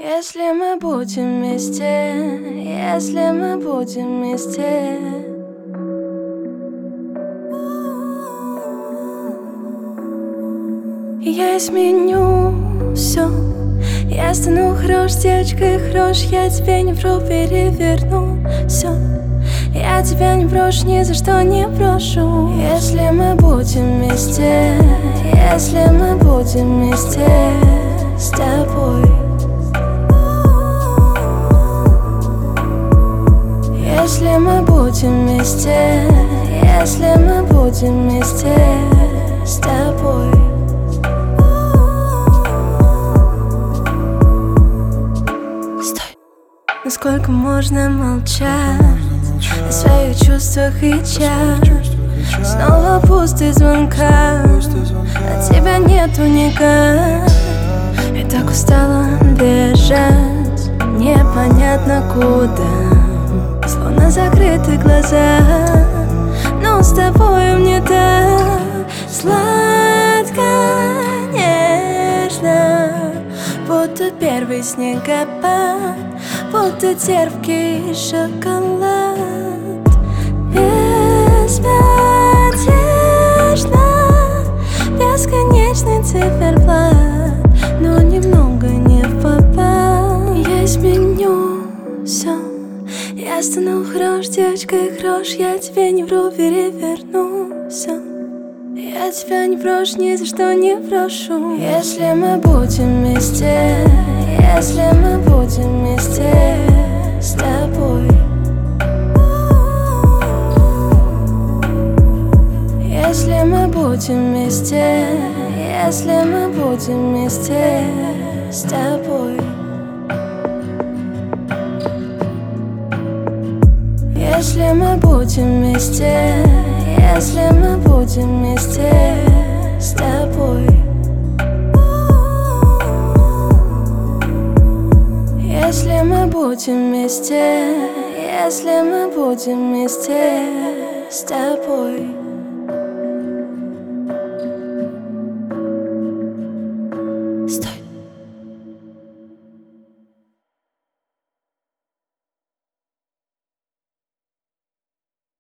Если мы будем вместе, если мы будем вместе, я изменю все. Я стану хорош девочкой, хорош. Я тебя не вру, переверну все. Я тебя не брошу, ни за что не брошу. Если мы будем вместе, если мы будем вместе с тобой. Если мы будем вместе, если мы будем вместе с тобой. Стой! Насколько можно молчать о своих чувствах и час? Снова пустый звонка, от тебя нету никак. Я так устала бежать, непонятно куда, словно закрыты глаза. Но с тобой мне так сладко, нежно, будто первый снегопад, будто терпкий шоколад. Безмятежно, бесконечный циферблат, но немного не в попад. Я изменю все. Я стану хорош девочкой, хорош. Я тебя не вру, переверну все. Я тебя не брошу, ни за что не брошу. Если мы будем вместе, если мы будем вместе с тобой. Если мы будем вместе, если мы будем вместе с тобой. Если мы будем вместе, если мы будем вместе с тобой. Если мы будем вместе, если мы будем вместе с тобой.